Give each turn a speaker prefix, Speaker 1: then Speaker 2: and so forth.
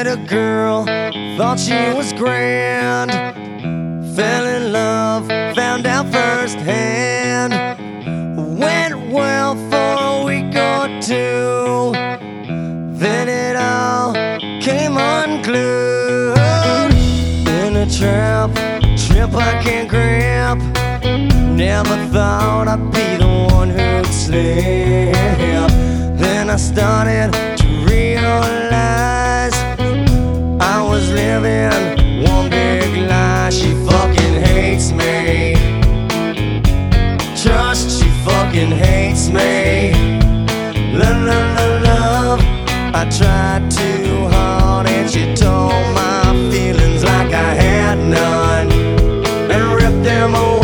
Speaker 1: a girl, thought she was grand. Fell in love, found out firsthand. Went well for a week or two, then it all came unglued. In a trap I can't grab. Never thought I'd be the one who'd slip. Then I started to realize I was living one big lie. She fucking hates me. Trust, she fucking hates me. Love, love, love, love. I tried too hard and she told my feelings like I had none, and ripped them away.